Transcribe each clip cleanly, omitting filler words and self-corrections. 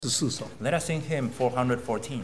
14首。 Let us sing hymn 414.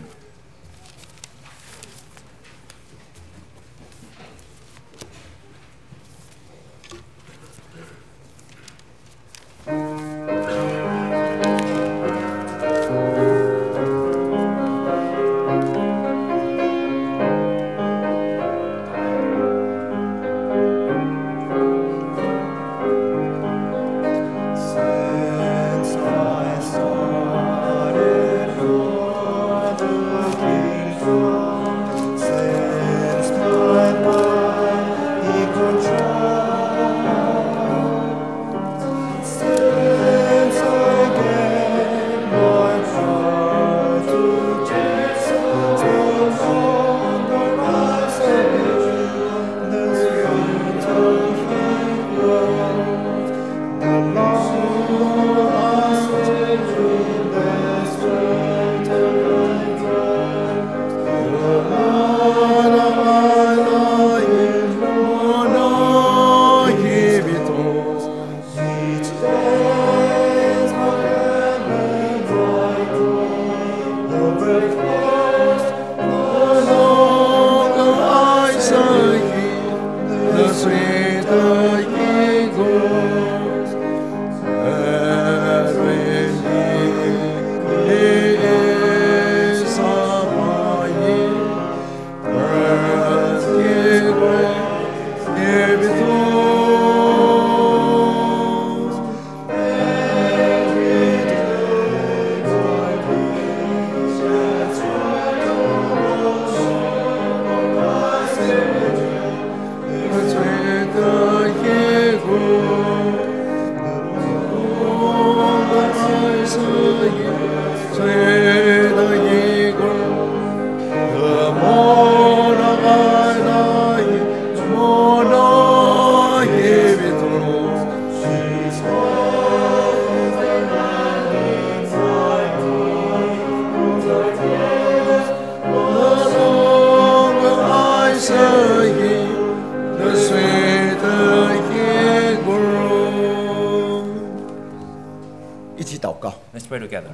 Let's pray together.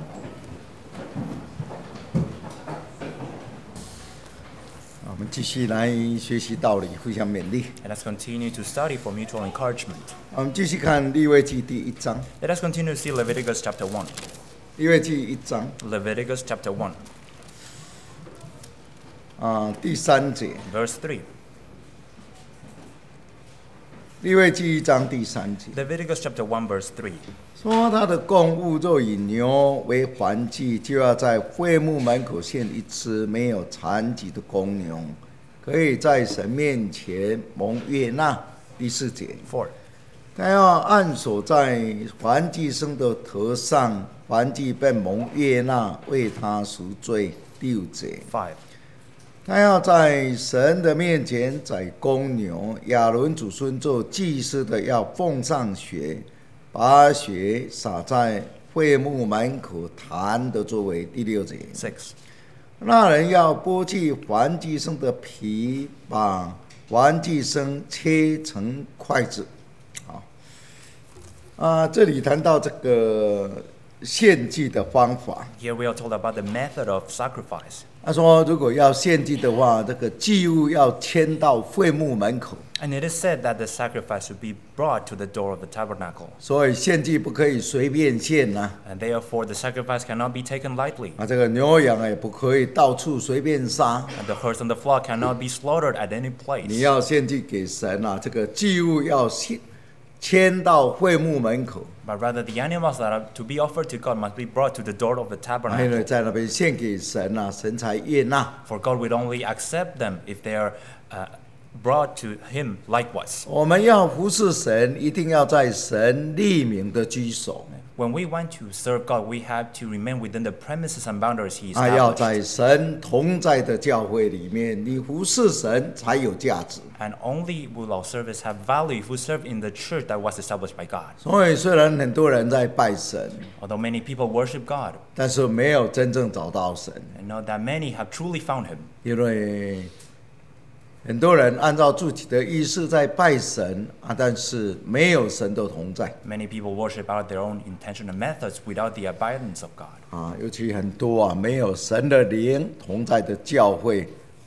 我们继续来学习道理，互相勉励。 Let us continue to study for mutual encouragement. 我们继续看利未记第1章， Let us continue to see Leviticus chapter 1. 利未记1章 Leviticus chapter 1, 第3节， verse 3. 利未记1章第3节 Leviticus chapter 1, verse 3. 说，他的供物若以牛为燔祭，就要在会幕门口献一只没有残疾的公牛，可以在神面前蒙悦纳。第4节， 4. 他要按手在燔祭牲的头上，燔祭便蒙悦纳，为他赎罪。第5节， 5. 他要在神的面前宰公牛，亚伦祖孙做祭司的要奉上血，把血洒在会幕门口坛的周围。第6节， 6. 那人要剥去燔祭牲的皮，把燔祭牲切成筷子。这里谈到这个献祭的方法。 Here we are told about the method of sacrifice. 他说，如果要献祭的话，这个祭物要牵到会幕门口， And it is said that the sacrifice should be brought to the door of the tabernacle. 所以献祭不可以随便献呐。 And therefore the sacrifice cannot be taken lightly. 这个牛羊也不可以到处随便杀。 And the herds and the flock cannot be slaughtered at any 你 place. 要献祭给神啊，这个祭物要牵到会幕门口， But rather the animals that are to be offered to God must be brought to the door of the 因为 tabernacle. 在那边献给神啊，神才悦纳。 For God would only accept them if they are brought to Him likewise. 我们要服侍神，一定要在神立名的居所。 When we want to serve God, we have to remain within the premises and boundaries He 要 established. 在神同在的教会里面，你服侍神才有价值。 And only will our service have value if we serve in the church that was established by God. 所以虽然很多人在拜神， Although many people worship God, 但是没有真正找到神， and know that many have truly found Him. 因为很多人按照自己的意识在拜神啊，但是没有神的同在 Many people worship out their own intention and methods without the abidance of God. 啊，尤其很多啊没有神的灵同在的教会，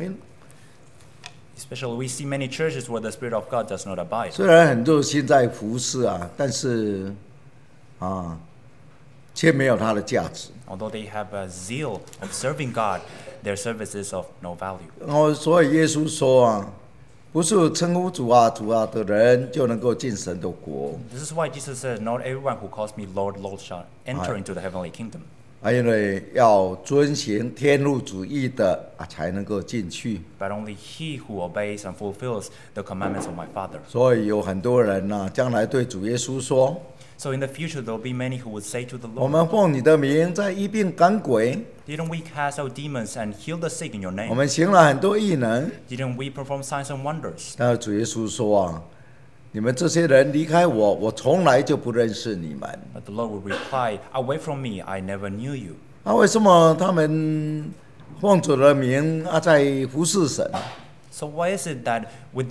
Especially, we see many churches where the Spirit of God does not abide. 虽然很热心在服侍啊，但是啊，却没有它的价值。 Although they have a zeal of serving God, their service is of no value. 然后，所以耶稣说啊，不是称呼主啊主啊的人就能够进神的国 This is why Jesus said, "Not everyone who calls me Lord, Lord shall enter into the heavenly kingdom." 啊，因为要遵行天路主义的啊，才能够进去。 But only he who obeys and fulfills the commandments of my Father. 所以有很多人呢、将来对主耶稣说： So in the future, there will be many who would say to the 我 Lord, 们奉你的名在医病赶鬼， "Didn't we cast out demons and heal the sick in your 我 name? 们行了很多异能。 Didn't we perform signs and wonders?" 但是主耶稣说啊，你们这些人离开我，我从来就不认识你们。 But the Lord would reply, "Away from me, I never knew you." 那、为什么他们奉主的名啊在服侍神 So why is it that with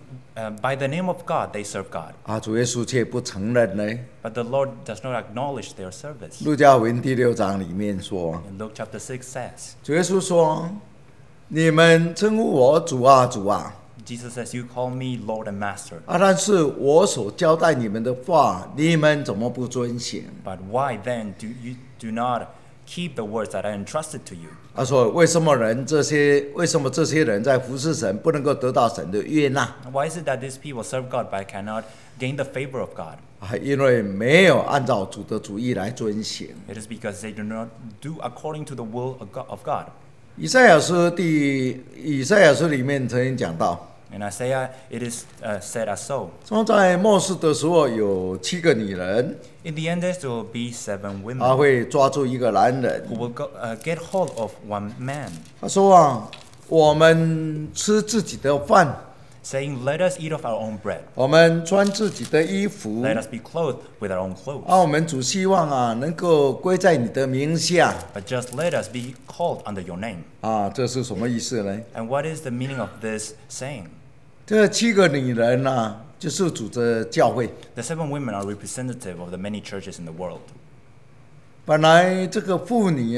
by the name of God they serve God, 啊？主耶稣却不承认呢？ but the Lord does not acknowledge their service? 路加福音第6章里面说， In Luke chapter 6 says, 主耶稣说：“你们称呼我主啊主啊 Jesus says, "You call me Lord and Master, 啊，但是我所交代你们的话，你们怎么不遵行？” but why then do you do not keep the words that I entrusted to you?" 他说：“为什么这些人在服侍神不能够得到神的悦纳 Why is it that these people serve God but cannot gain the favor of God? 啊？因为没有按照主的主意来遵行。” It is because they do not do according to the will of God. 以赛亚书里面曾经讲到， In Isaiah, it is said as so. 说在末世的时候有7个女人， In the end days, there will be 7 她 women 会抓住一个男人。 who will get hold of one man, 他说啊，我们吃自己的饭， saying, "Let us eat of our own bread. 我们穿自己的衣服， Let us be clothed with our own clothes. 啊，我们主希望啊能够归在你的名下 But just let us be called under your name." 啊，这是什么意思呢？ And what is the meaning of this saying? 这7个女人呢、就是主的教会。 The 7 women are representative of the many churches in the world. 本来这个妇女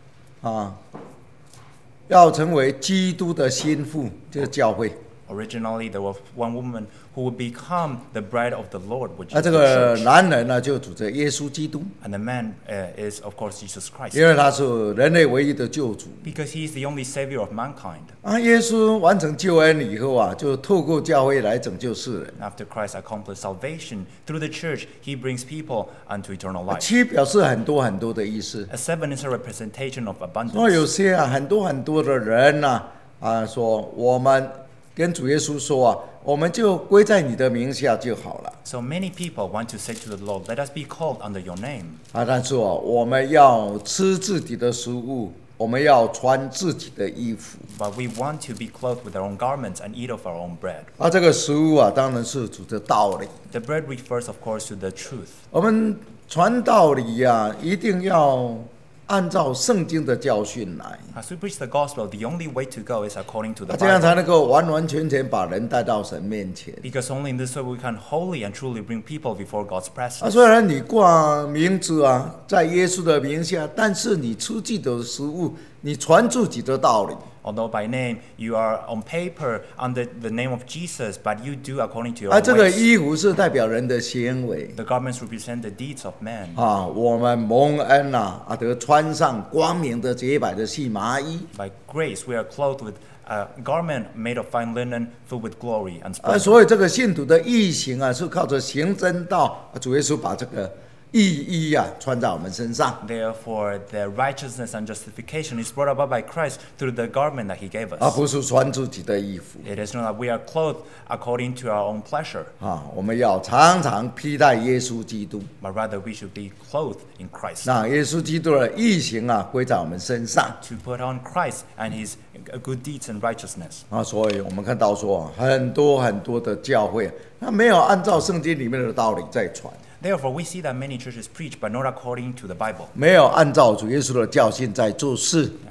要成为基督的心腹，就是教会。 Originally, there was one woman who would become the bride of the Lord, which 那 is 这 the 个 church. 男人呢，就主着耶稣基督， And the man is, of course, Jesus Christ. 因为他是人类唯一的救主。 Because he is the only savior of mankind. 啊，耶稣完成救恩以后啊，就透过教会来拯救世人。 After Christ accomplished salvation through the church, he brings people unto eternal life. 7表示很多很多的意思。 A 7 is a representation of 说有 abundance. 些啊，很多的人呐说我们跟主耶稣说啊，我们就归在你的名下就好了 So many people want to say to the Lord, "Let us be called under your name." 啊。但是我们要吃自己的食物，我们要穿自己的衣服 But we want to be clothed with our own garments and eat of our own bread. 啊。这个食物啊，当然是主的道理。 The bread refers, of course, to the truth. 我们传道理呀、一定要按照圣经的教训来， As we preach the gospel, the only way to go is according to the 这样才 Bible. 能够完完全全把人带到神面前。 Because only in this way we can wholly and truly bring people before God's 啊， presence. 虽然你挂名字啊，在耶稣的名下，但是你吃自己的食物，你传自己的道理。 Although by name you are on paper under the name of Jesus, but you do according to your 啊， own 这个 ways. 衣服是代表人的行为 The garments represent the deeds of man. 啊。我们蒙恩得穿上光明的洁白的细麻衣 By grace we are clothed with a garment made of fine linen, filled with glory and 啊， splendor. 所以这个信徒的义行啊，是靠着行真道，主耶稣把这个义衣穿在我们身上。 Therefore, the righteousness and justification is brought about by Christ through the garment that He gave 而 us. 不是穿自己的衣服 It is not that we are clothed according to our own pleasure, 啊，我们要常常披戴耶稣基督。 but rather we should be clothed in Christ. 那耶稣基督的义行归在我们身上 To put on Christ and His good deeds and righteousness. 啊，所以我们看到说很多的教会，他没有按照圣经里面的道理在传， Therefore, we see that many churches preach, but not according to the Bible, 没有按照主耶稣的教训在做事 and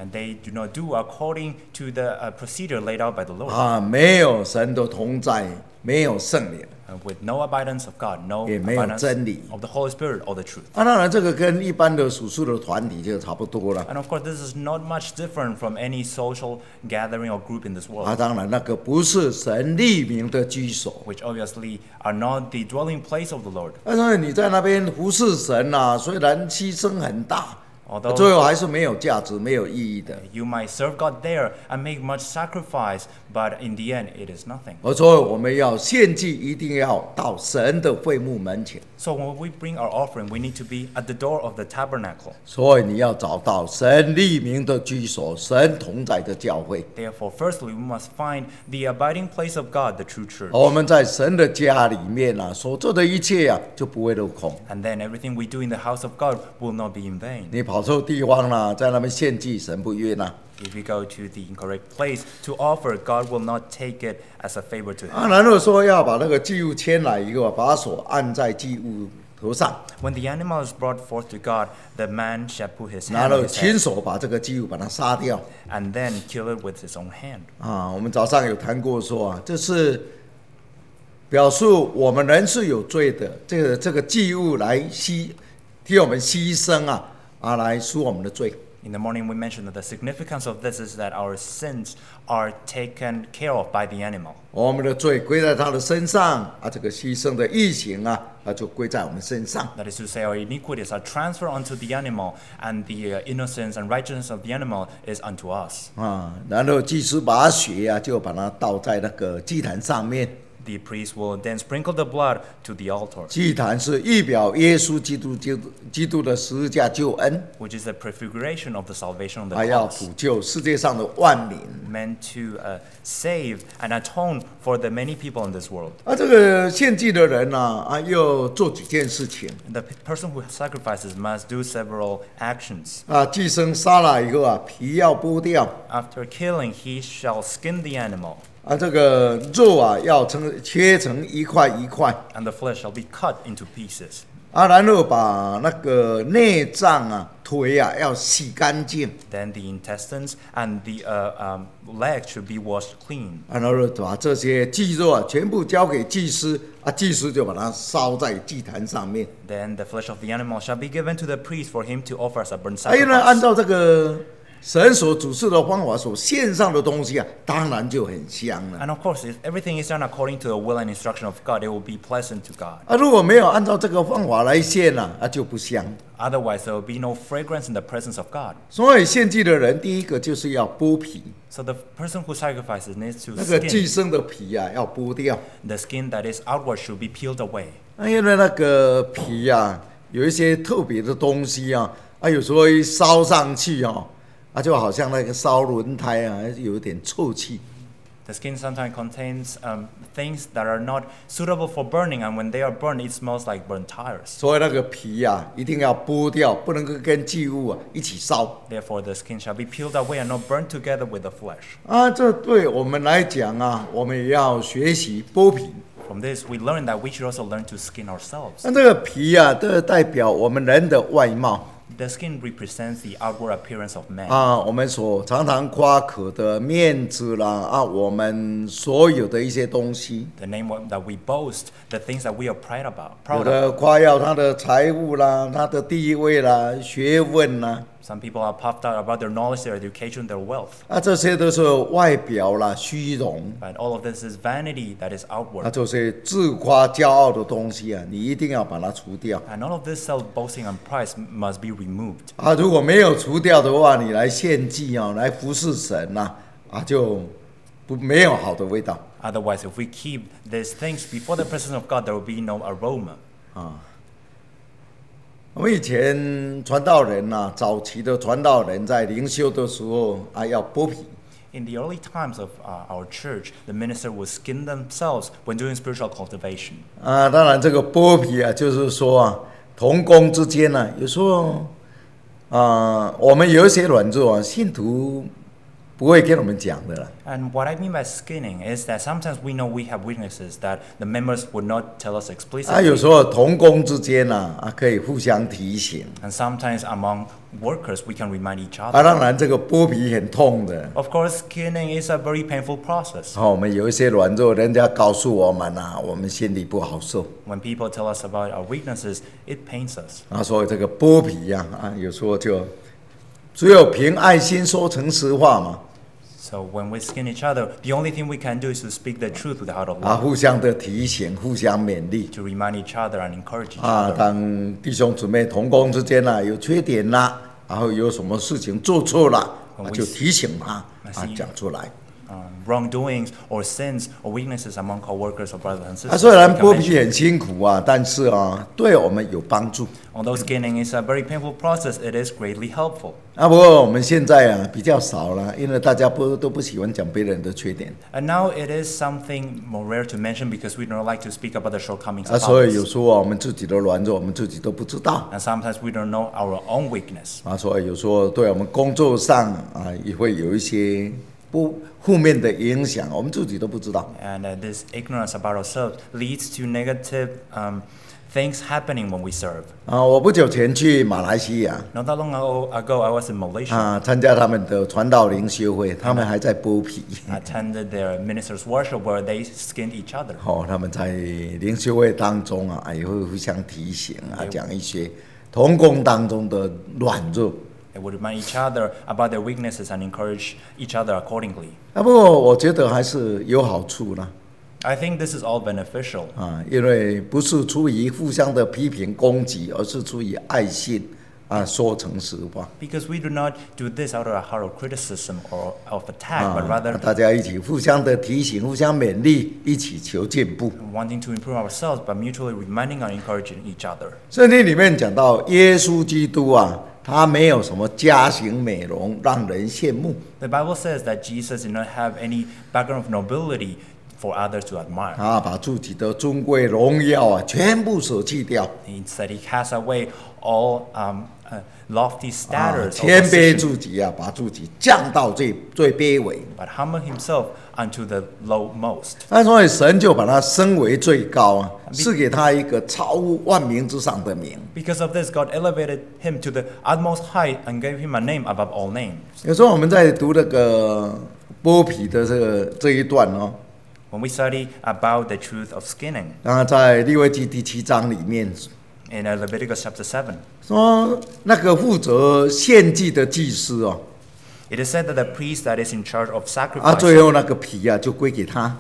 and they do not do according to the procedure laid out by the Lord. 啊，没有神的同在，没有圣灵。 With no abidance of God, no 也没有 abidance 真理。 of the Holy Spirit or the truth. 啊，当然这个跟一般的属世的团体就差不多了。 And of course, this is not much different from any social gathering or group in this world, 啊，当然那个不是神立名的居所。 which obviously are not the dwelling place of the Lord. 但是你在那边服侍神啊，虽然牺牲很大， Although 最后还是没有价值、没有意义的。 you might serve God there and make much sacrifice, but in the end, it is nothing. 所以我们要献祭，一定要到神的会幕门前。 So when we bring our offering, we need to be at the door of the tabernacle. 所以你要找到神立名的居所，神同在的教会。 Therefore, firstly, we must find the abiding place of God, the true church. 我们在神的家里面啊，所做的一切啊，就不会落空。 And then everything we do in the house of God will not be in vain. 你跑错地方了，在那边献祭，神不悦纳。 If we go to the incorrect place to offer, God will not take it as a favor to him. 啊，然后说要把那个祭物牵来以后，把手按在祭物头上， When the animal is brought forth to God, the man shall put his 然 hand on 后 his 亲 head 手把这个祭物把它杀掉。 and then kill it with his own hand. 啊，我们早上有谈过说啊，这是表述我们人是有罪的，这个祭物来替我们牺牲啊，来赎我们的罪。 In the morning, we mentioned that the significance of this is that our sins are taken care of by the animal. 我们的罪归在他的身上啊，这个牺牲的义行啊，就归在我们身上。 That is to say, our iniquities are transferred onto the animal, and the innocence and righteousness of the animal is unto us. 啊，然后祭司把血啊，就把它倒在那个祭坛上面。 The priest will then sprinkle the blood to the altar, 祭坛是预表耶稣基督的十字架救恩， which is the prefiguration of the salvation of the 还要 cross, 补救世界上的万民。 meant to save and atone for the many people in this world. 啊，这个献祭的人呢，要做几件事情 The person who sacrifices must do several actions. 啊。祭牲杀了以后啊，皮要剥掉 After killing, he shall skin the animal, 啊，这个肉啊要切成一块一块 and the flesh shall be cut into pieces. 啊，然后把那个内脏啊、腿啊要洗干净 Then the intestines and the legs should be washed clean. 啊，然后把这些祭肉啊全部交给祭司啊，祭司就把它烧在祭坛上面。 Then the flesh of the animal shall be given to the priest for him to offer as a burnt 还有呢，按 sacrifice. 照这个神所主事的方法所献上的东西啊，当然就很香了。 And of course, if everything is done according to the will and instruction of God, it will be pleasant to God. 啊，如果没有按照这个方法来献啊，就不香。 Otherwise, there will be no fragrance in the presence of God. 所以献祭的人，第一个就是要剥皮， So the person who sacrifices needs to 那个祭 skin. 牲的皮啊要剥掉。 The skin that is outward should be peeled away. 因为那个皮啊，有一些特别的东西啊，有时候一烧上去就好像那个烧轮胎啊，有一点臭气。 The skin sometimes contains things that are not suitable for burning, and when they are burned, it smells like burnt tires. 所以那个皮啊，一定要剥掉，不能够跟祭物啊一起烧。 Therefore, the skin shall be peeled away and not burned together with the flesh. 啊，这对我们来讲啊，我们也要学习剥皮。 From this, we learn that we should also learn to skin ourselves. 那这个皮啊，这代表我们人的外貌。 The skin represents the outward appearance of man. 啊，我们所常常夸口的面子啦，我们所有的一些东西， The name that we boast, the things that we are proud 有 of. 的夸耀他的财物啦，他的地位啦，学问啦， Some people are puffed out about their knowledge, their education, their wealth. 这些都是外表啦，虚荣， But all of this is vanity that is outward. 这些自夸骄傲的东西啊，你一定要把它除掉。 And all of this self-boasting and pride must be removed. 如果没有除掉的话，你来献祭来服侍神就没有好的味道。 Otherwise, if we keep these things before the presence of God, there will be no aroma. 我们以前传道人早期的传道人在灵修的时候要剥皮。 In the early times of our church, the minister would skin themselves when doing spiritual cultivation. 当然这个剥皮就是说同工之间有时候我们有一些软弱信徒不会跟我们讲的啦。 And what I mean by skinning is that sometimes we know we have weaknesses that the members would not tell us 有 explicitly. 时候同工之间可以互相提醒。 And sometimes among workers, we can remind each 当 other. 然这个剥皮很痛的。 Of course, skinning is a very painful process. 我们有一些软弱，人家告诉我们我们心里不好受。 When people tell us about our weaknesses, it pains us. 所以这个剥皮有时候就只有凭爱心说诚实话嘛。 So when we skin each other, the only thing we can do is to speak the truth with the heart of love, 互相的提醒，互相勉励。 to remind each other and encourage each other. 当弟兄姊妹同工之间有缺点啦，然后有什么事情做错了，就提醒他讲出来。 Wrongdoings or sins or weaknesses among co-workers or brothers and sisters. 虽然 we can 剥 mention. 皮很辛苦但是对我们有帮助。 Although skinning is a very painful process, it is greatly helpful. 不过我们现在比较少了，因为大家都不喜欢讲别人的缺点。 And now it is something more rare to mention because we don't like to speak about the shortcomings of 所以有 others. 时候我们自己的软弱，我们自己都不知道。 And sometimes we don't know our own weakness. 所以有时候对我们工作上也会有一些负面的影响，我们自己都不知道。 And this ignorance about ourselves leads to negative things happening when we serve. 我不久前去马来西亚 Not that long ago, I was in Malaysia. 参加他们的传道灵修会，他们还在剥皮。 I attended their ministers' worship where they skinned each other. 他们在灵修会当中也会互相提醒讲一些同工当中的软弱。 They would remind each other about their weaknesses and encourage each other accordingly. 不过我觉得还是有好处啦。 I think this is all beneficial 因为不是出于互相的批评攻击，而是出于爱心说诚实话。 because we do not do this out of a heart of criticism or of attack, but rather 大家一起互相的提醒，互相勉励，一起求进步。 wanting to improve ourselves, but mutually reminding and encouraging each other. 圣经里面讲到耶稣基督他没有什么家型美容让人羡慕。 The Bible says that Jesus did not have any background of nobility for others to admire. 把自己的尊贵荣耀全部舍弃掉， Instead, he cast away all lofty status, or 谦卑 position, 自己把自己降到最卑微。 but humbled himself unto the lowmost. 所以神就把他升为最高赐给他一个超乎万民之上的名。 Because of this, God elevated him to the utmost height and gave him a name above all names. 有时候我们在读那个剥皮的这一段 When we study about the truth of skinning 在利未记第7章里面 in Leviticus chapter 7, 说，那个负责献祭的祭司 it is said that the priest that is in charge of 最 sacrifice, 后那个皮就归给他，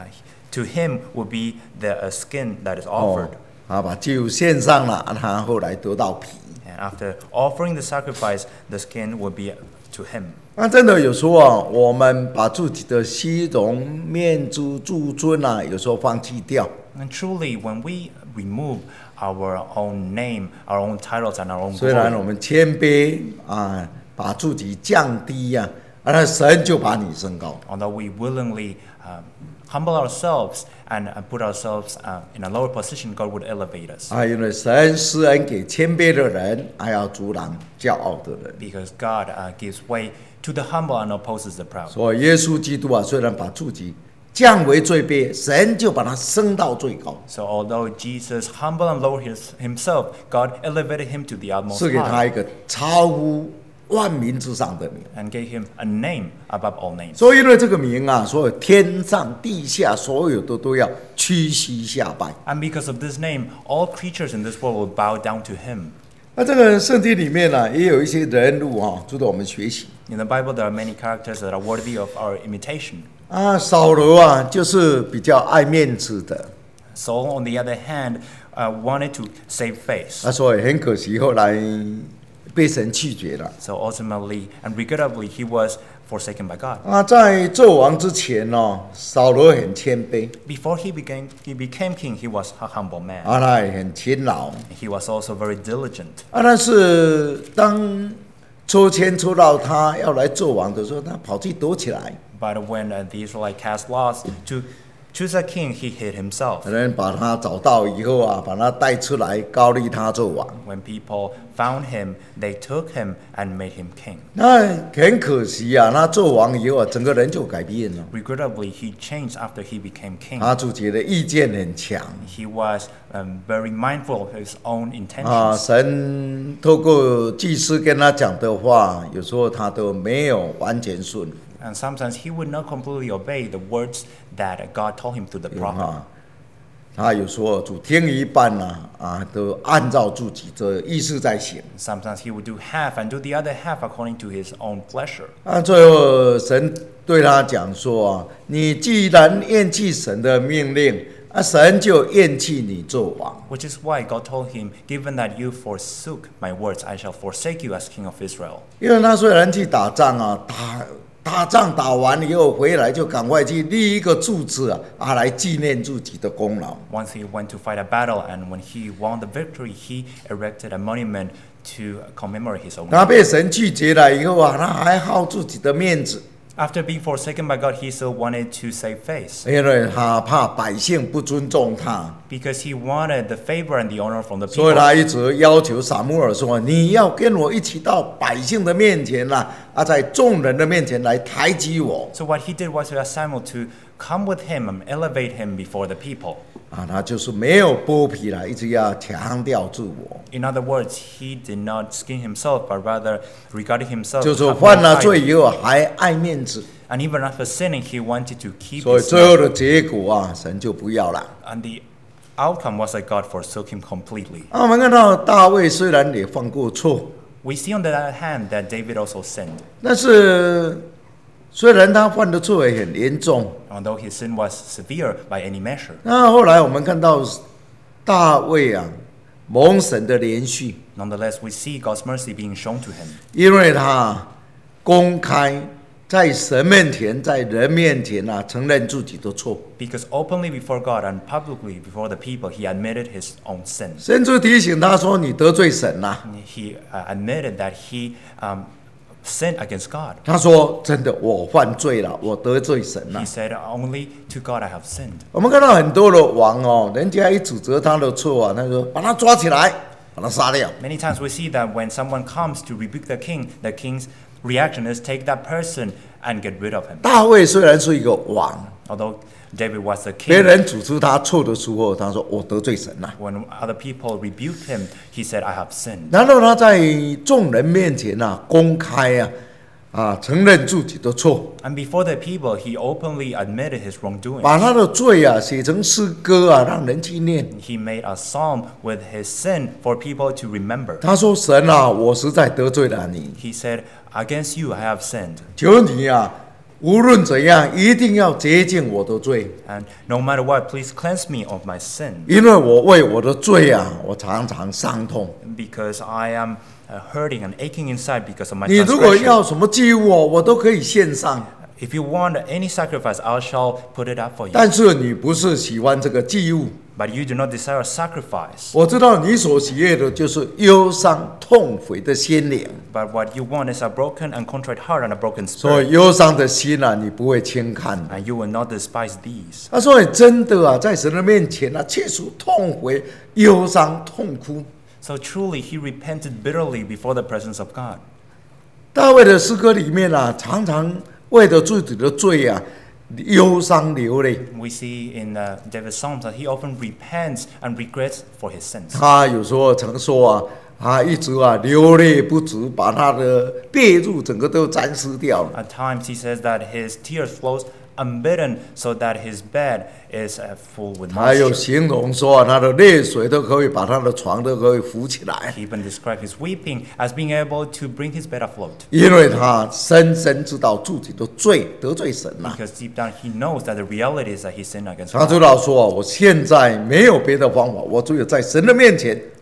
to him will be the skin that is offered. 把祭物献上了，他后来得到皮。 And after offering the sacrifice, the skin will be to him. 真的有时候我们把自己的虚荣、面子、自尊有时候放弃掉。 And truly, when we remove our own name, our own titles, and our own 虽然我 glory, 们谦卑把自己降低那神就把你升高。 although we willingly humble ourselves and put ourselves in a lower position, God would elevate us. 因为神施恩给谦卑的人，还要阻挡骄傲的人。 Because God gives way to the humble and opposes the proud. 所以耶稣基督虽然把自己降为最卑，神就把他升到最高， So although Jesus humbled and lowered himself, God elevated him to the utmost 赐给他 high 一个超乎万民之上的名。 and gave him a name above all names. 所以因为这个名所有天上地下所有的都要屈膝下拜。 And because of this name, all creatures in this world will bow down to him. 这个圣经里面也有一些人物值得我们学习。 In the Bible, there are many characters that are worthy of our imitation. 扫罗就是比较爱面子的， Saul, on the other hand, wanted to save face. 所以很可惜后来被神拒绝了。 So ultimately and regrettably, he was forsaken by God. 在做王之前扫罗很谦卑， Before he became king, he was a humble man. 他也很勤劳。 He was also very diligent. 但是当抽签抽到他要来做王的时候，他跑去躲起来。 But when the Israelites cast lots to choose a king, he hid himself. 人把他找到以后啊，把他带出来，高立他做王。 When people found him, they took him and made him king. 那很可惜啊，他做王以后啊，整个人就改变了。 Regrettably, he changed after he became king. 他自己的意见很强 He was very mindful of his own 啊， intentions. 神透过祭司跟他讲的话，有时候他都没有完全顺服 And sometimes he would not completely obey the words that God told him through the prophet. 啊。他有时候只听一半都按照自己的意思在行 Sometimes he would do half and do the other half according to his own pleasure. 最后神对他讲说啊，你既然厌弃神的命令，神就厌弃你做王。 Which is why God told him, given that you forsook my words, I shall forsake you as king of Israel. 因为他虽然去打仗打仗打完以后回来，就赶快去立一个柱子来纪念自己的功劳。 Once he went to fight a battle, and when he won the victory, he erected a monument to commemorate his own. 他被神拒绝了以后他还好自己的面子， After being forsaken by God, he still wanted to save face 因为他怕百姓不尊重他， because he wanted the favor and the honor from the 所以 people. 他一直要求撒母耳说：“你要跟我一起到百姓的面前在众人的面前来抬举我。 So what he did was to ask Samuel to come with him and elevate him before the people. 他就是没有剥皮了，一直要强调自我， In other words, he did not skin himself, but rather regarded himself 就是 as 犯 more 了 high. 罪以后还爱面子， And even after sinning, he wanted to keep 所以 his 最后 name. 的结果神就不要了。 And the outcome was that God forsook him completely. 我们看到大卫虽然也犯过错， We see on the other hand that David also sinned. 但是虽然他犯的错也很严重， Although his sin was severe by any measure. 那后来我们看到大卫蒙神的连续， Nonetheless, we see God's mercy being shown to him 因为他公开在神面前、在人面前承认自己的错， because openly before God and publicly before the people, he admitted his own sin. 甚至提醒他说：“你得罪神了。” He admitted that he sinned against God. 他说：“真的，我犯罪了，我得罪神了 He。said, only to God I have sinned. ” 我们看到很多的王人家一指责他的错他说把他抓起来，把他杀掉。 Many times we see that when someone comes to rebuke the king's reaction is take that person and get rid of him. 大卫虽然是一个王， Although David was the 别 king, 人指出他错的时候，他说：“我得罪神了。” when other people rebuked him, he said, I have sinned. 然后他在众人面前公开承认自己的错， And before the people, he openly admitted his wrongdoing. 把他的罪写成诗歌让人纪念。 He made a psalm with his sin for people to remember. 他说：“神我实在得罪了你， He said, against you I have sinned. 求你无论怎样，一定要洁净我的罪， And no matter what, please cleanse me of my sin. 因为我为我的罪我常常伤痛。 Because I am hurting and aching inside because of my 你如果 transgression. 要什么祭物我都可以献上， If you want any sacrifice, I shall put it up for you. 但是你不是喜欢这个祭物。 But you do not desire a sacrifice. 我知道你所喜悦的就是忧伤痛悔的心灵， But what you want is a broken and contrite heart and a broken 所以 spirit. 忧伤的心你不会轻看。 And you will not despise these. 他说：“你真的在神的面前切除痛悔、忧伤、痛哭。” So truly, he repented bitterly before the presence of God. 大卫的诗歌里面常常为了自己的罪忧伤流泪。 We see in David's Psalms that he often repents and regrets for his sins. 他有时候曾说一直流泪不止，把他的被褥整个都沾湿掉了。 At times, he says that his tears flows unbidden, so that his bed is full with 还有 moisture. 形容说他的泪水都可以把他的床都可以浮起来， He even described his weeping as being able to bring his bed afloat. 因为他深深知道自己的罪得罪神了。 Because deep down he knows that the reality is that he sinned against 他知 God. 道说我现在没有别的方法，我只有在神的面前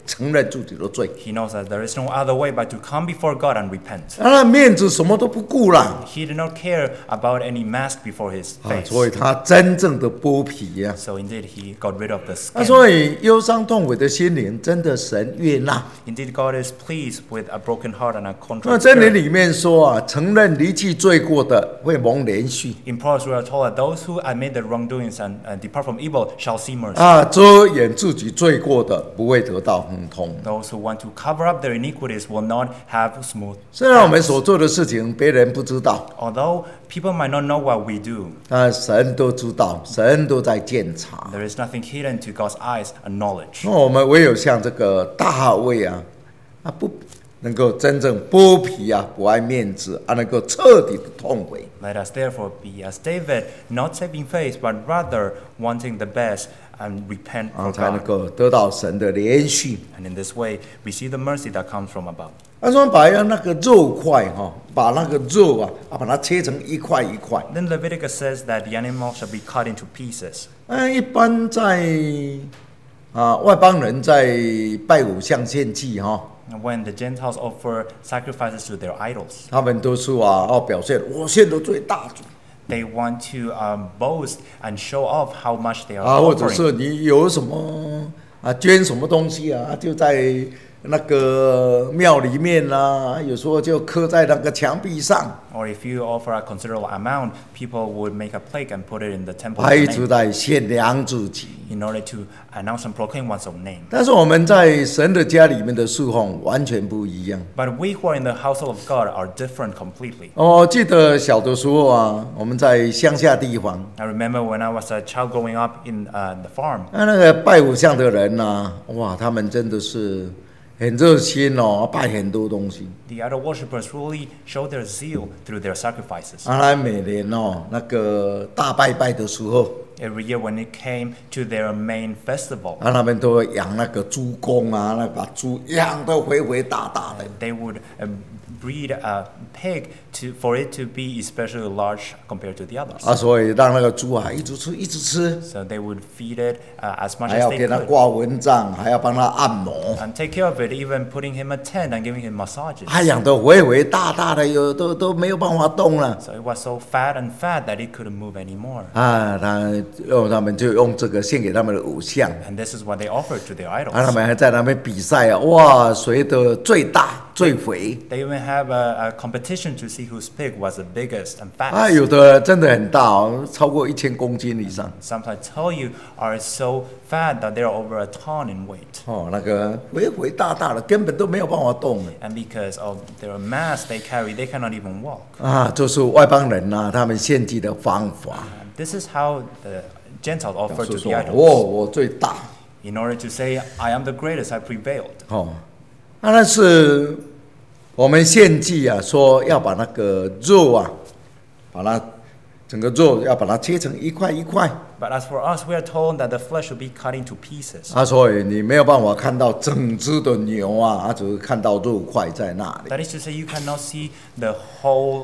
承认自己的罪。 He knows that there is no other way but to come before God and repent. 他的面子什么都不顾了 He did not care about any mask before his 啊， face. 所以他真正的剥皮呀、 So indeed, he got rid of the 啊， skin. 所以忧伤痛悔的心灵，真的神悦纳。 Indeed, God is pleased with a broken heart and a 那 contrite 真理 spirit. 里面说啊，承认离弃罪过的会蒙连续 In Proverbs, we are told that those who admit their wrongdoings and depart from evil shall see mercy. 啊，遮掩自己罪过的不会得到亨通。 Those who want to cover up their iniquities will not have smooth 虽然我们 paths. 所做的事情别人不知道， Although people might not know what we do, 但神都知道，神都在监察。 there is nothing hidden to God's eyes and knowledge. 那我们唯有像这个大卫啊，不能够真正剥皮啊，不爱面子啊，能够彻底的痛悔。 Let us therefore be as David, not saving face, but rather wanting the best and repent 啊， for 才能 God. 够得到神的连续。 And in this way, receive the mercy that comes from above. 他说把那个肉块哈，把那个肉啊，把它切成一块一块。 Then Leviticus says that the animal shall be cut into pieces. 一般在外邦人在拜偶像献祭哈， When the Gentiles offer sacrifices to their idols, 他们都是要表现我献的最大主 they want to boast and show off how much they are 啊，或者 offering. 是你有什么捐什么东西啊，就在那个庙里面啦、有时候就刻在那个墙壁上， Or if you offer a considerable amount, people would make a plaque and put it in the temple 还一 name 直在献量自己。 in order to announce and proclaim one's own name. 但是我们在神的家里面的侍奉完全不一样。 But we who are in the household of God are different completely. 我记得小的时候啊，我们在乡下地方， I remember when I was a child growing up in the farm, 那个拜偶像的人呐、哇，他们真的是很热心哦，拜很多东西。 the idol worshippers really showed their zeal through their sacrifices. 他每年哦，那个大拜拜的时候， Every year when it came to their main festival, 他们都会养那个猪公啊，把猪养得肥肥大大的。 they would breed a pig for it to be especially large compared to the others. 所以让那个猪啊一直吃一直吃， So they would feed it as much 还 as 要 they 给它 could 挂蚊帐，还要帮它按摩。 and take care of it, even putting him a tent and giving him massages. 养得肥肥大大的，都没有办法动了。 So it was so fat that it couldn't move anymore. 他们就用这个献给他们的偶像， And this is what they offered to their 他 idols. 们还在那边比赛啊，哇，谁的最大最肥？ They even have a competition to see whose pig was the biggest and fattest. 有的真的很大哦，超过1000公斤以上。 Some I tell you are so fat that they're over a ton in weight. 那个肥肥大大的，根本都没有办法动了。 And because of their mass they carry, they cannot even walk. 就是外邦人他们献祭的方法， And this is how the Gentiles 表 offer 示 to 说 the idols. 我最大。 In order to say, I am the greatest, I prevailed. 但是我们献祭啊，说要把那个肉啊，把它整个肉要把它切成一块一块。 But as for us, we are told that the flesh will be cut into pieces. 所以你没有办法看到整只的牛啊，只是看到肉块在那里。 That is to say, you cannot see the whole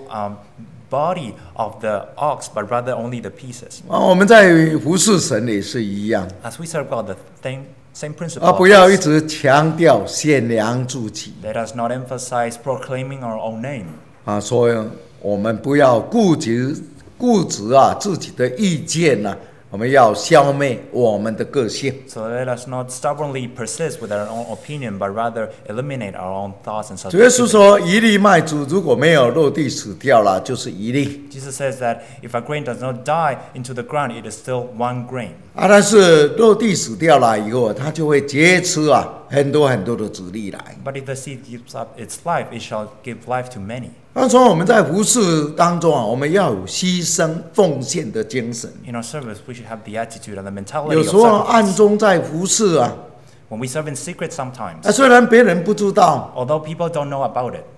body of the ox, but rather only the pieces. 我们在服侍神也是一样 As we serve God, the same principle 不要一 applies. 直强调显量自己 Let us not emphasize proclaiming our own name. 所以我们不要固执自己的意见我们要消灭我们的个性。 So let us not stubbornly persist with our own opinion, but rather eliminate our own thoughts and 主耶稣 subjectivity. 说，一粒麦子如果没有落地死掉了，就是一粒 Jesus says that if a grain does not die into the ground, it is still one grain. 但是落地死掉了以后，它就会结出很多很多的子粒来。 But if the seed gives up its life, it shall give life to many. 所以我们在服事当中我们要有牺牲奉献的精神。 In our service, we should have the attitude and the mentality 有 of 时候暗 sacrifice. 中在服事 When we serve in secret sometimes, 虽然别人不知道 although people don't know about it,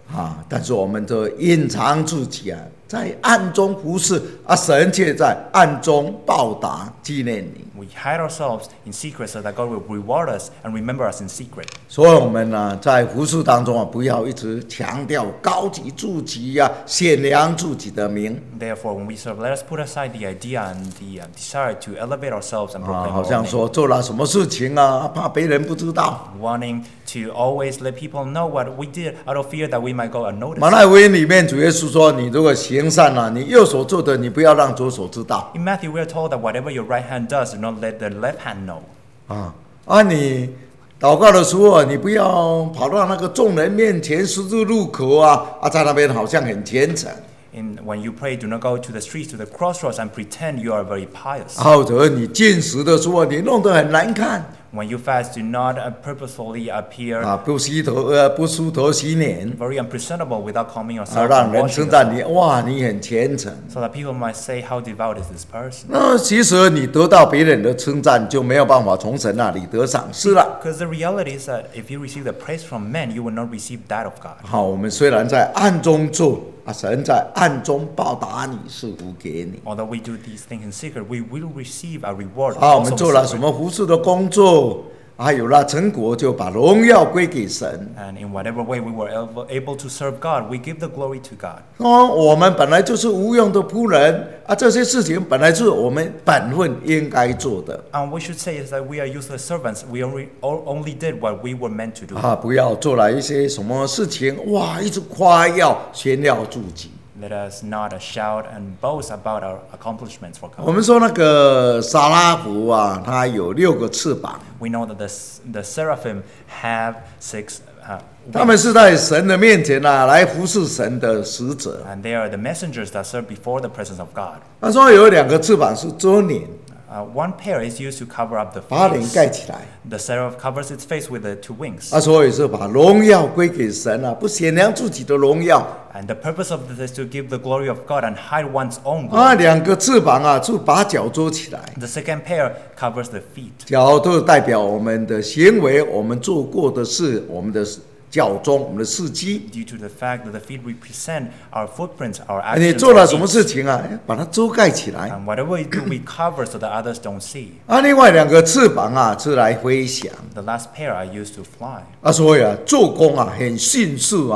但是我们都隐藏自己啊，在暗中服侍啊，神却在暗中报答纪念你。 We hide ourselves in secret so that God will reward us and remember us in secret. 所以我们呢，在服侍当中啊，不要一直强调高举自己呀，显扬自己的名。 Therefore, when we serve, let us put aside the idea and the desire to elevate ourselves and proclaim 好 our 像 name. 说做了什么事情啊，怕别人不知道。 Wanting to always let people know what we did out of fear that we might go 马 unnoticed. 太福音里面主耶稣说：“你如果行善啊，你右手做的，你不要让左手知道。” In Matthew, we are told that whatever your right hand does, do not let the left hand know. 你祷告的时候，你不要跑到那个众人面前十字路口啊，在那边好像很虔诚。 When you pray, do not go to the streets, to the crossroads, and pretend you are very pious. 或者你进食的时候，你弄得很难看。 When you fast, do not purposefully appear 不梳头洗脸， very unpresentable without combing yourself 让 and 人 washing 称赞你， yourself, 哇，你很虔诚。 so that people might say, how devout is this person? 那其实你得到别人的称赞，就没有办法从神那里得赏赐了。 Because the reality is that if you receive the praise from men, you will not receive that of God. 我们虽然在暗中做，神在暗中报答你，赐福给你。 Although we do these things in secret, we will receive a reward. 我 Also 们 in 做了 secret. 什么服侍的工作，有了成果，就把荣耀归给神。 And in whatever way we were able to serve God, we give the glory to God. 我们本来就是无用的仆人这些事情本来是我们本分应该做的。 And we should say is that we are useless servants. We only did what we were meant to do. 不要做了一些什么事情，一直夸耀炫耀自己。 Let us not shout and boast about our accomplishments for 我 God. 们说那个撒拉弗它有6个翅膀， We know that the seraphim have 6 他们是在神的面前来服侍神的使者。 and they are the messengers that serve before the presence of God. 他说有2个翅膀是遮脸， One pair is used to cover up the 把脸 face. 盖起来。 The seraph covers its face with the 2 wings. 所以是把荣耀归给神不显扬自己的荣耀。 And the purpose of this is to give the glory of God and hide one's own glory. 2个翅膀就把脚遮起来， The second pair covers the feet. 脚都代表我们的行为，我们做过的事，我们的脚中，我们的事迹。 Due to the fact that the feet represent our footprints, our 你 actions, 做了 our 什么 deeds. 事情把它遮盖起来。 And whatever we do, we cover so that others don't see. 另外2个翅膀是来飞翔。 The last pair are used to fly. 所以做工很迅速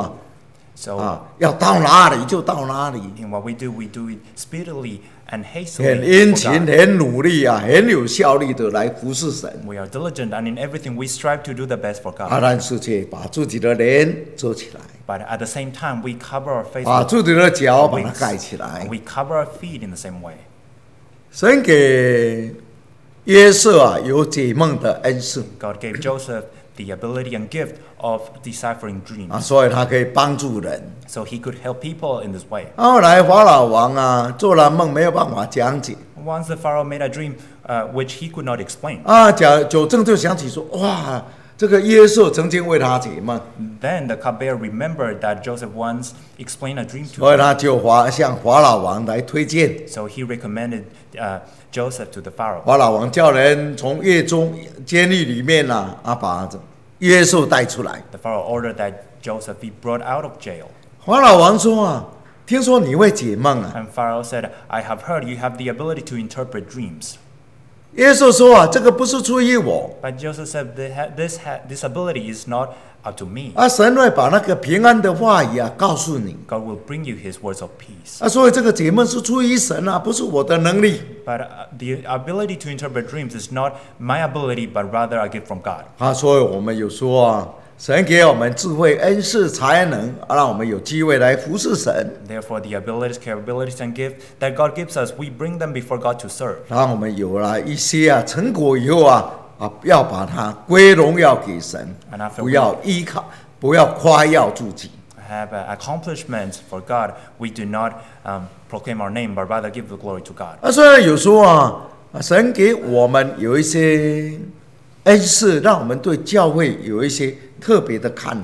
So 要到哪里就到哪里， in what we do it speedily and 很 hastily. 殷 for 勤、 God. 很努力很有效率的来服侍神。 We are diligent and in everything we strive to do the best for God. 但是却把自己的脸遮起来， But at the same time, we cover our face 把 with 自己的脚把它 wings. 盖起来 And。we cover our feet in the same way. 神给约瑟有解梦的恩赐 God gave Joseph the ability and gift of deciphering dreams. 所以他可以帮助人。 So he could help people in this way. 后来法老王做了梦没有办法讲解 Once the Pharaoh made a dream which he could not explain. 九正就想起说，哇，这个约瑟曾经为他解梦， Then the cupbearer remembered that Joseph once explained a dream to 所以 him. 他就向法老王来推荐。 So he recommended Joseph to the Pharaoh. 法老王叫人从监狱里面把约瑟带出来。 The Pharaoh ordered that Joseph be brought out of jail. 法老王说听说你会解梦 And Pharaoh said, I have heard you have the ability to interpret dreams. 约瑟说这个不是出于我 But Joseph said, this ability is not up to me. 神会把那个平安的话语告诉你 God will bring you his words of peace. 所以这个解梦是出于神不是我的能力 But the ability to interpret dreams is not my ability, but rather a gift from God. 所以我们有说神给我们智慧、恩赐、才能，让我们有机会来服侍神。 Therefore, the abilities, capabilities, and gifts that God gives us, we bring them before God to serve. 当我们有了一些成果以后要把它归荣耀给神， And after 不要依靠，不要夸耀自己。 Have accomplishments for God, we do not proclaim our name, but rather give the glory to God. 虽然有时候神给我们有一些恩赐，让我们对教会有一些特别的看法。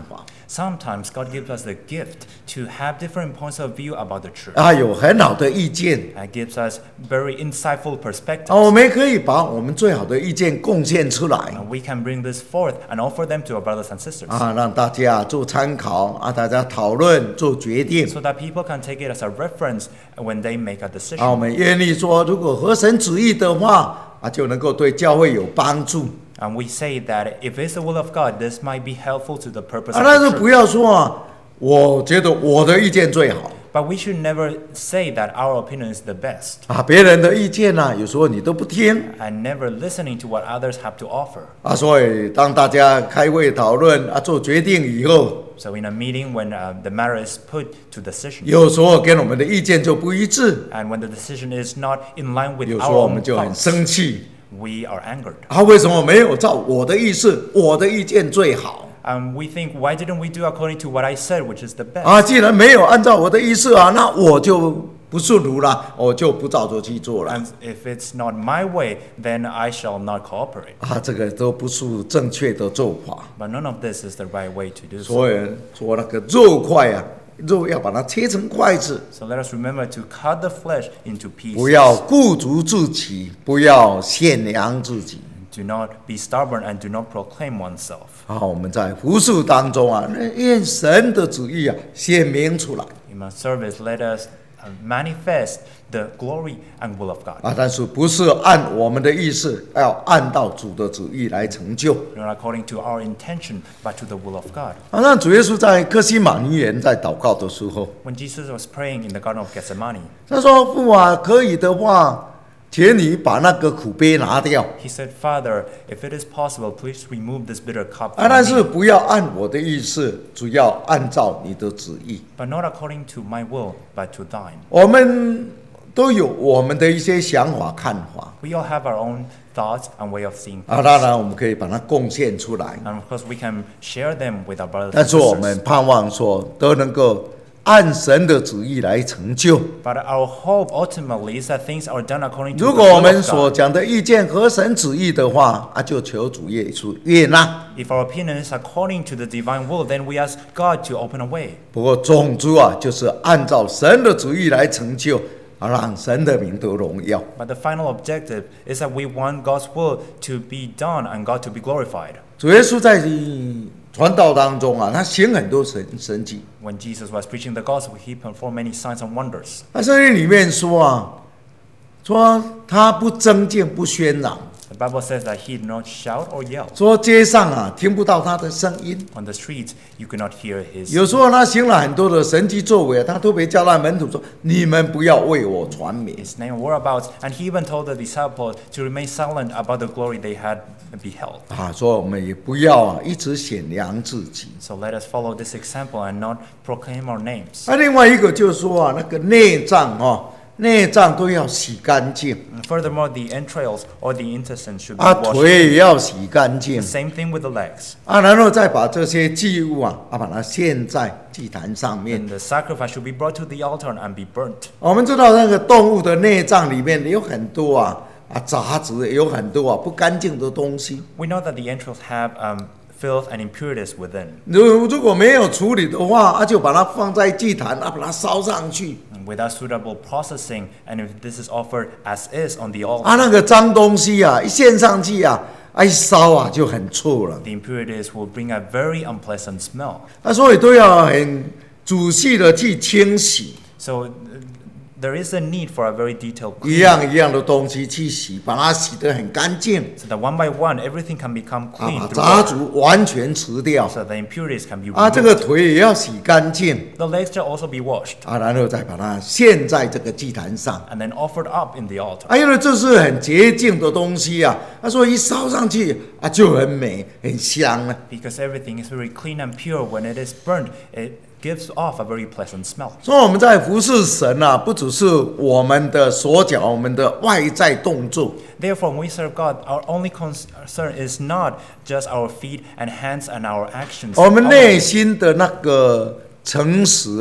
Sometimes God gives us the gift to have different points of view about the truth. 有很好的意见 And gives us very insightful perspectives. 我们也可以把我们最好的意见贡献出来 And we can bring this forth and offer them to our brothers and sisters. 让大家做参考大家讨论做决定 So that people can take it as a reference when they make a 我 decision. 们愿意说，如果合神旨意的话就能够对教会有帮助 And we say that if it's the will of God, this might be helpful to the purpose of 但是 the 不 church. 要说我觉得我的意见最好 But we should never say that our opinion is the best. 别人的意见有时候你都不听 And never listening to what others have to offer. 所以当大家开会讨论做决定以后 So in a meeting when the matter is put to decision, 有时候跟我们的意见就不一致 and when the decision is not in line with 有时 our 候我 own 们就很 thoughts, 生气 we are angered. 为什么没有照我的意思我的意见最好 We think, why didn't we do according to what I said, which is the best? 既然没有按照我的意思那我就不顺服了我就不照着去做了 And if it's not my way, then I shall not cooperate. 这个都不是正确的做法 But none of this is the right way to do so. 所以说那个肉块肉要把它切成筷子 So let us remember to cut the flesh into 不要 pieces. 固执自己不要显扬自己 Do not be stubborn and do not proclaim oneself. 我们在服事当中愿神的旨意显明出来 In our service, let us manifest the glory and will of God. 但是不是按我们的意思要按照主的旨意来成就 Not according to our intention, but to the will of God. 那主耶稣在客西马尼园在祷告的时候 When Jesus was praying in the Garden of Gethsemane, 他说父可以的话请你把那个苦杯拿掉 he said, Father, if it is possible, please remove this bitter cup 但 from 是 me, 不要按我的意思主要按照你的旨意 but not according to my will, but to thine. 我们都有我们的一些想法看法 We all have our own thoughts and way of seeing 当 things. 然我们可以把它贡献出来 And of course, we can share them with our brothers 但 and 是我们 sisters. 盼望说都能够按神的旨意来成就 But our hope ultimately is that things are done according to 如 the 果我 will 们 of 所 God. 讲的意见合神旨意的话就求主耶稣悦纳 If our opinion is according to the divine will, then we ask God to open a way. 不过总之就是按照神的旨意来成就让神的名得荣耀 But the final objective is that we want God's will to be done and God to be glorified. 主耶稣在传道当中他行很多神迹 When Jesus was preaching the gospel, he performed many signs and wonders. 圣经里面说说他不争竞不喧嚷 The Bible says that he did not shout or yell. 说街上听不到他的声音 On the streets, you could not hear his. 有时候他行了很多的神迹作为他特别叫他门徒说你们不要为我传名 His name and whereabouts, and he even told the disciples to remain silent about the glory they had beheld. 说我们也不要一直显扬自己 So let us follow this example and not proclaim our names. 另外一个就是说那个内脏都要洗干净 And furthermore, the entrails or the intestines should be washed. 腿也要洗干净 Same thing with the legs. 然后再把这些祭物把它献在祭坛上面 And the sacrifice should be brought to the altar and be burnt. 我们知道那个动物的内脏里面有很多杂质有很多不干净的东西 We know that the entrails have filth and impurities within. 如果没有处理的话就把它放在祭坛把它烧上去 And without suitable processing, and if this is offered as is on the altar, 那个脏东西一献上去一烧就很臭了 the impurities will bring a very unpleasant smell. 所以都要很仔细的去清洗 So there is a need for a very detailed 一 cleaning, 样一样的东西去洗把它洗得很干净 so that one by one everything can become 把 clean 杂 throughout, 质完全除掉 so the impurities can be 这个 removed. 腿也要洗干净 The legs shall also be washed 然后再把它献在这个祭坛上 and then offered up in the altar. 因为这是很洁净的东西所以一烧上去就很美很香了 Because everything is very clean and pure. When it is burnt, it gives off a very pleasant smell. 所以我们在服侍神不只是我们的手脚我们的外在动作 Therefore, when we serve God, our only concern is not just our feet and hands and our actions. 我们内心的那个诚实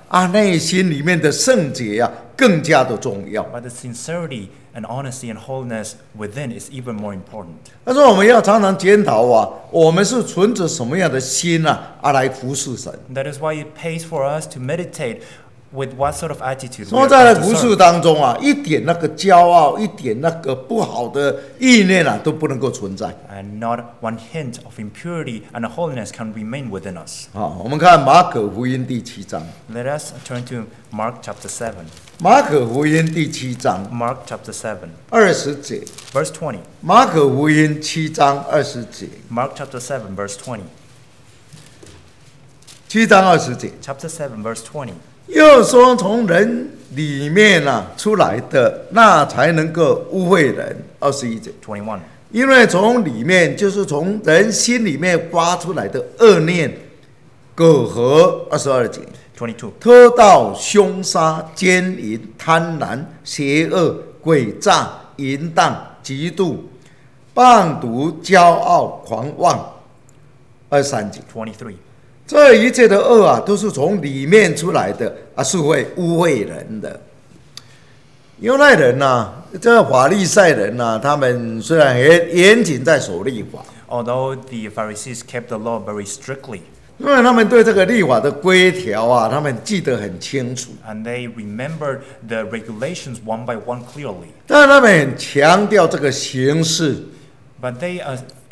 内心里面的圣洁更加的重要。 But the sincerity and honesty and holiness within is even more important. 他说我们要常常检讨我们是存着什么样的心来服侍神。 That is why it pays for us to meditate with what sort of attitude we 所以 are 在 going to 服侍 serve. 当中一点那个骄傲，一点那个不好的意念都不能够存在。 And not one hint of impurity and holiness can remain within us. 好，我们看马可福音第7章。 Let us turn to Mark chapter 7. 马可福音第7章 Mark chapter 7, 20节。 verse 20. 马可福音7章20节。 Mark chapter 7, verse 20. 7章20节。 Chapter 7, verse 20. 又说从人里面出来的，那才能够污秽人。21节。 21. 因为从里面就是从人心里面发出来的恶念、苟合。22节。 22. 偷盗、凶杀、奸淫、贪婪、邪恶、诡诈、淫荡、嫉妒、棒毒、骄傲、狂妄。23节。 23. 这一切的恶都是从里面出来的是会污秽人的。犹太人这个法利赛人他们虽然很严谨在守律法， Although the Pharisees kept the law very strictly, 因为他们对这个律法的规条他们记得很清楚， and they remembered the regulations one by one clearly, 但是他们很强调这个形式， but they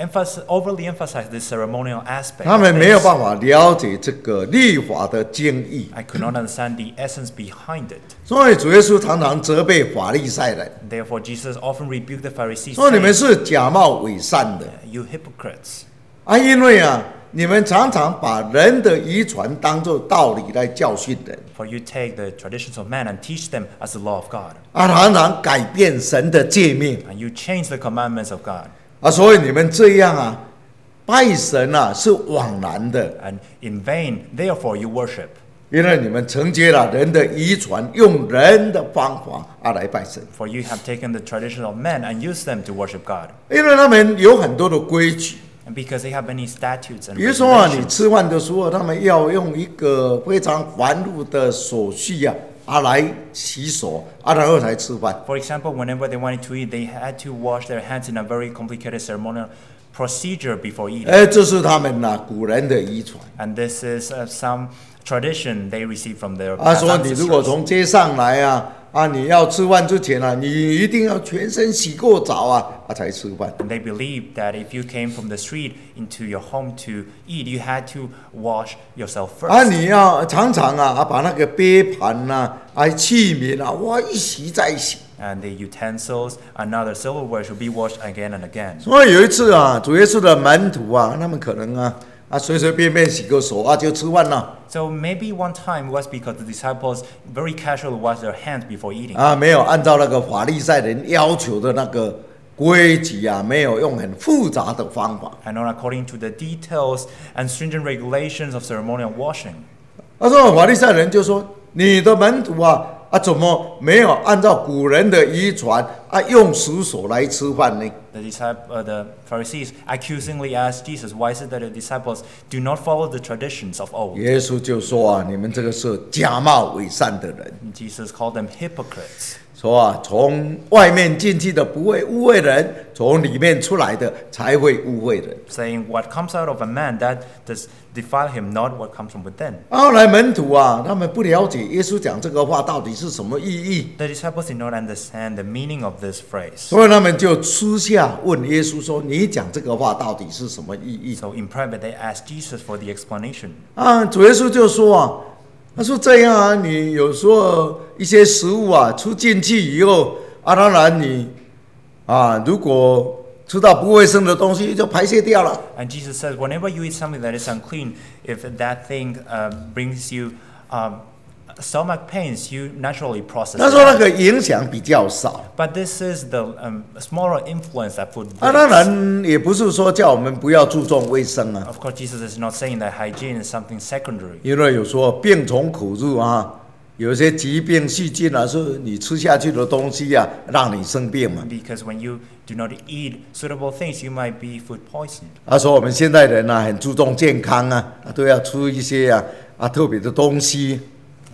overly emphasized the ceremonial aspect. 他们 of 没有 this. 办法了解这个律法的精义， I could not understand the essence behind it. 所以主耶稣常常责备法利赛人， Therefore, Jesus often rebuked the Pharisees, 说你们 saying, 是假冒伪善的 "You hypocrites! 因为你们常常把人的遗传当作道理来教训人， For you take the traditions of man and teach them as the law of God, 常常改变神的诫命 and you change the commandments of God. 所以你们这样拜神是枉然的， And in vain, therefore, you worship, 因为你们承接了人的遗传，用人的方法来拜神， for you have taken the traditions of men and used them to worship God." 因为他们有很多的规矩。 And because they have many statutes and 比如说你 regulations. 吃饭的时候，他们要用一个非常繁复的手续来洗手然后才吃饭。 For example, whenever they wanted to eat, they had to wash their hands in a very complicated ceremonial procedure before eating. 这是他们古人的遗传。 And this is some tradition they received from their 说你如果 ancestors. 从街上来你要吃饭之前你一定要全身洗过澡才吃饭。 And they believed that if you came from the street into your home to eat, you had to wash yourself first. 你要常常把那个杯盘器皿一洗再洗。 And the utensils and other silverware should be washed again and again. 所以有一次主耶稣的门徒他们可能随随便便洗个手就吃饭了。 So maybe one time was because the disciples very casually washed their hands before eating. 没有按照那个法利赛人要求的那个规矩没有用很复杂的方法。 And not according to the details and stringent regulations of ceremonial washing. 说法利赛人就说：“你的门徒怎么没有按照古人的遗传用死手来吃饭呢？” The Pharisees accusingly asked Jesus, "Why is it that the disciples do not follow the traditions of old?" 耶稣就说：“你们这个是假冒伪善的人。 And Jesus called them hypocrites. 说从外面进去的不会污秽人，从里面出来的才会污秽人。” Saying, "What comes out of a man, that does defile him, not what comes from within." 后来门徒他们不了解耶稣讲这个话到底是什么意义， The disciples did not understand the meaning of this phrase. 所以他们就私下问耶稣说：“你讲这个话到底是什么意义？” So in private, they asked Jesus for the explanation. 主耶稣就说他说这样你有时候一些食物吃进去以后当然你如果吃到不卫生的东西就排泄掉了。 And Jesus says, whenever you eat something that is unclean, if that thing brings you stomach pains, you naturally process 他 it 说那 out. 个影响比较少。 But this is the smaller influence that food 当 brings. 然也不是说叫我们不要注重卫生 Of course, Jesus is not saying that hygiene is something secondary. 因为有时候病从口入有些疾病细菌是你吃下去的东西让你生病嘛。 Because when you do not eat suitable things, you might be food poisoned. 他说我们现代人很注重健康都要吃一些特别的东西。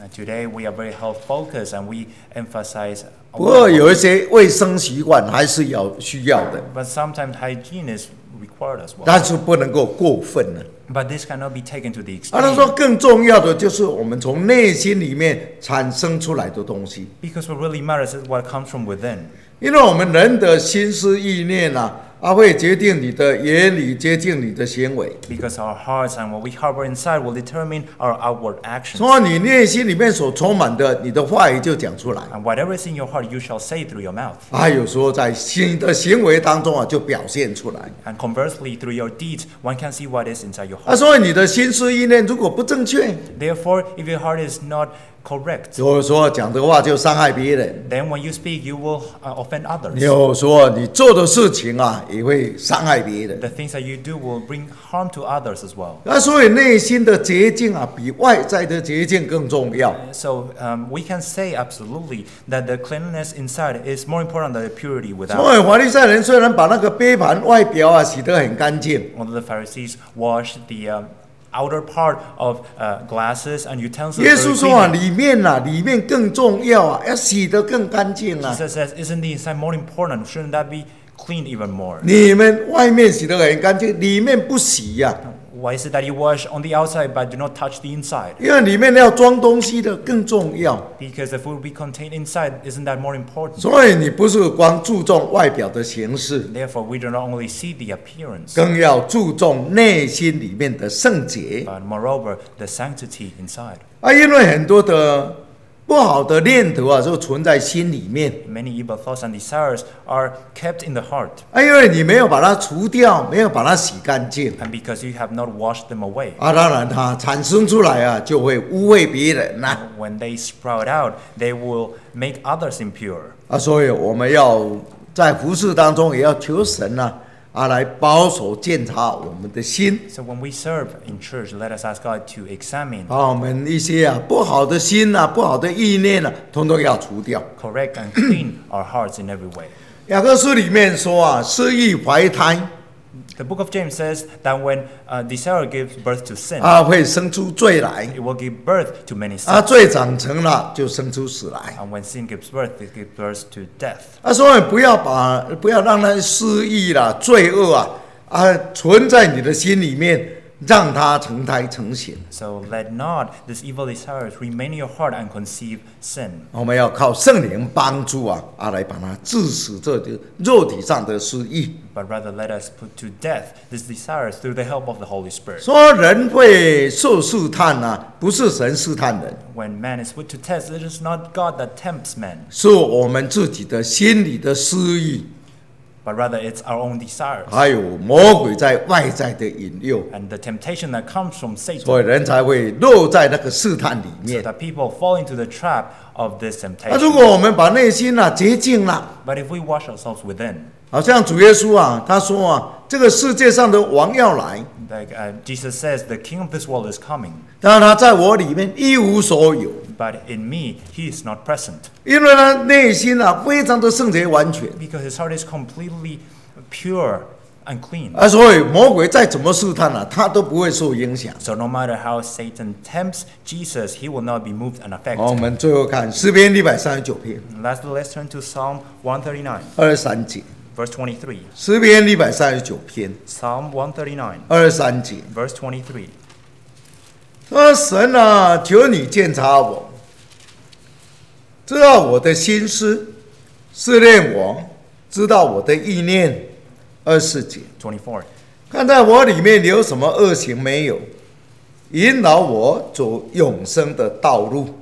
Today we are very health focused and we emphasize. 不过有一些卫生习惯还是需要的， But sometimes hygiene is required as well. 但是不能够过分了。 But this cannot be taken to the 他 extreme. 说更重要的就是我们从内心里面产生出来的东西， Because what really matters is what comes from within. 因为我们人的心思意念啊，它会决定你的言语，决定你的行为。 Because our hearts and what we harbor inside will determine our outward actions. 所以你内心里面所充满的，你的话语就讲出来。 And whatever is in your heart, you shall say through your mouth. 啊，有时候在你的行为当中啊，就表现出来。 And conversely, through your deeds, one can see what is inside your 啊， heart. 所以你的心思意念如果不正确， Therefore, if your heart is not correct, 有时候讲的话就伤害别人， then when you speak, you will offend others. 有时候你做的事情啊，也会伤害别人。 The things that you do will bring harm to others as well. 啊，所以内心的洁净啊，比外在的洁净更重要。 So we can say absolutely that the cleanliness inside is more important than the purity 所 without. 以法利赛人虽然把那个杯盘外表啊洗得很干净， Although the Pharisees washed the outer part of glasses and utensils 耶 very 稣说啊， cleanly, 里面更重要啊，要洗得更干净啊。 Jesus says, isn't the inside more important? Shouldn't that be cleaned even more? 你们外面洗得很干净，里面不洗呀、 Why is it that you wash on the outside but do not touch the inside? 因为里面要装东西的更重要。 Because the food we contain inside, isn't that more important? 所以你不是光注重外表的形式， Therefore, we do not only see the appearance, 更要注重内心里面的圣洁 but moreover, the sanctity inside. 啊。因为很多的不好的念头啊，就存在心里面 Many evil thoughts and desires are kept in the heart. 啊，因为你没有把它除掉，没有把它洗干净 And because you have not washed them away, 啊，当然它产生出来啊，就会污秽别人呐 when they sprout out, they will make others impure. 啊。所以我们要在服事当中也要求神呐啊，来保守检查我们的心。 So when we serve in church, let us ask God to examine, 把我们一些不好的心不好的意念统统要除掉。 correct and clean our hearts in every way. 雅各书里面说私欲怀胎 The book of James says that when desire gives birth to sin, 会生出罪来 it will give birth to many sins. 罪长成了就生出死来 And when sin gives birth, it gives birth to death. 所以不要让那私欲罪恶存在你的心里面，让它成胎成型。 So let not these evil desires remain in your heart and conceive sin. 我们要靠圣灵帮助来把它致死这个肉体上的私欲。 But rather let us put to death these desires through the help of the Holy Spirit. 说人会受试探不是神试探人， When man is put to test, it is not God that tempts man, 是我们自己的心里的私欲， but rather it's our own desires 还有魔鬼在外在的引诱， and the temptation that comes from 所以 Satan, 人才会落在那个试探里 so 面。 that people fall into the trap of this 如 temptation. 果我们把内心洁净了， But if we wash ourselves within, 好像主耶稣他说这个世界上的王要来， like Jesus says, the king of this world is coming, 但他在我里面一无所有， but in me, he is not present. 因为他内心非常的圣洁完全， Because his heart is completely pure and clean. 所以魔鬼再怎么试探他都不会受影响。 So no matter how Satan tempts Jesus, he will not be moved and 好，我 affected. 们最后看诗篇139篇 Lastly, let's turn to Psalm 139, 23节， verse 23. 诗篇139篇 Psalm 139, 23节， verse 23. 说神求你鉴察我，知道我的心思，试炼我，知道我的意念。24节， 24. 看在我里面有什么恶行没有，引导我走永生的道路。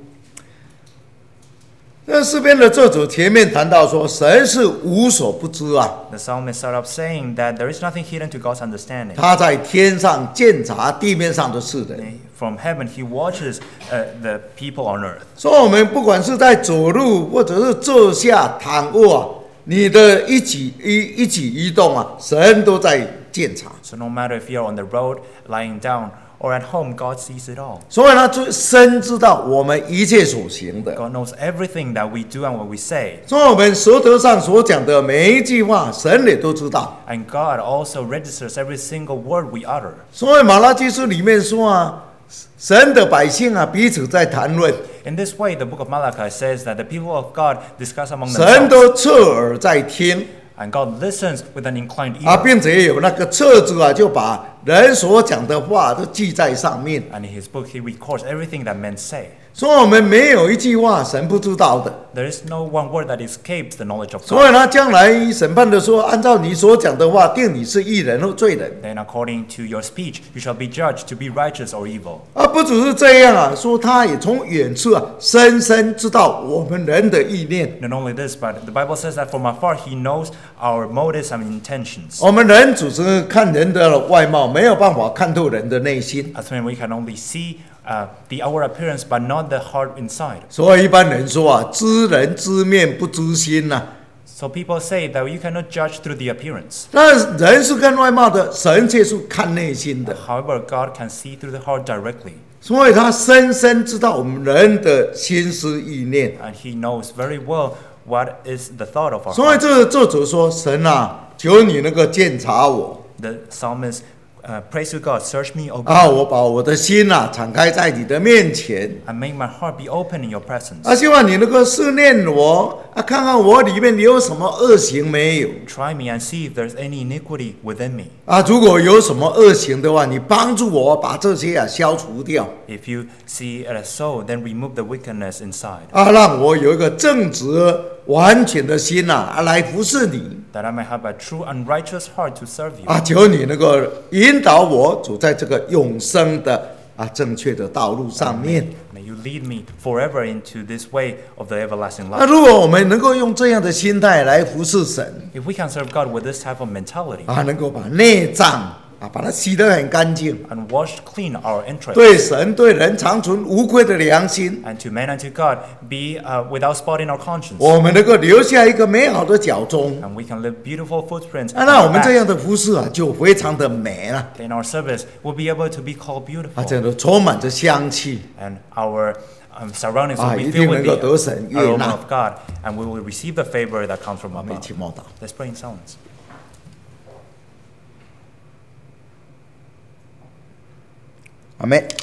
这诗篇的作者前面谈到说，神是无所不知 The psalmist started off saying that there is nothing hidden to God's understanding. 他在天上鉴察地面上的事的。 From heaven, he watches the people on earth. 所以我们不管是在走路，或者是坐下躺卧你的一举一动神都在鉴察。 So no matter if you're on the road, lying down, or at home, God sees it all. 所以他最深知道我们一切所行的。 God knows everything that we do and what we say. 所以我们舌头上所讲的每一句话，神也都知道。 And God also registers every single word we utter. 所以马拉基书里面说神的百姓彼此在谈论。 in this way, the book of Malachi says that the people of God discuss among 神 themselves, 都侧耳在听 and God listens with an inclined 啊， ear. 并且有那个册子啊，就把人所讲的话都记在上面。 And in his book, he records everything that men say. 所以我们没有一句话神不知道的。 There is no one word that escapes the knowledge of 所 God. 以他将来审判的时候，按照你所讲的话，定你是义人或罪人。 Then according to your speech, you shall be judged to be righteous or evil. 啊，不只是这样啊，说他也从远处啊，深深知道我们人的意念。 Not only this, but the Bible says that from afar he knows our motives and intentions. 我们人只是看人的外貌，没有办法看透人的内心。 As when we can only see the outward appearance, but not the heart inside. 所以一般人说啊，知人知面不知心呐、 So people say that you cannot judge through the appearance. 那人是看外貌的，神却是看内心的。 However, God can see through the heart directly. 所以他深深知道我们人的心思意念。 And he knows very well what is the thought of our 所以 heart. 这个作者说：“神啊，求你能够鉴察我 The psalmist prays to God, search me, O 啊， God, 我把我的心啊敞开在你的面前 and make my heart be open in your presence. 啊，希望你能够试炼我啊，看看我里面有什么恶行没有 Try me and see if there's any iniquity within me. 啊。如果有什么恶行的话，你帮助我把这些啊消除掉 If you see it as so, then remove the wickedness inside, 啊，让我有一个正直完全的心啊来服侍你 that I may have a true and righteous heart to serve you. 啊。求你能够引导我走在这个永生的啊正确的道路上面。” May you lead me forever into this way of the everlasting 那 life. 如果我们能够用这样的心态来服侍神 If we can serve God with this type of mentality 啊，能够把内脏啊把它洗得很干净， and wash clean our interests, 对神对人长存无愧的良心， and to man and to God be without spot in our conscience, 我们能够留下一个美好的脚踪 and we can leave beautiful footprints 啊， on 那我 our 们这 back, 样的服侍啊就非常的美了 then our service will be able to be called 啊， beautiful, 这都充满着香气 and our surroundings will 啊， be 一定 filled 能 with 够得神 the 悦 aroma 纳。 of God, and we will receive the favor that comes from 我们一 above. 起默祷， Let's pray in silence. 阿妹。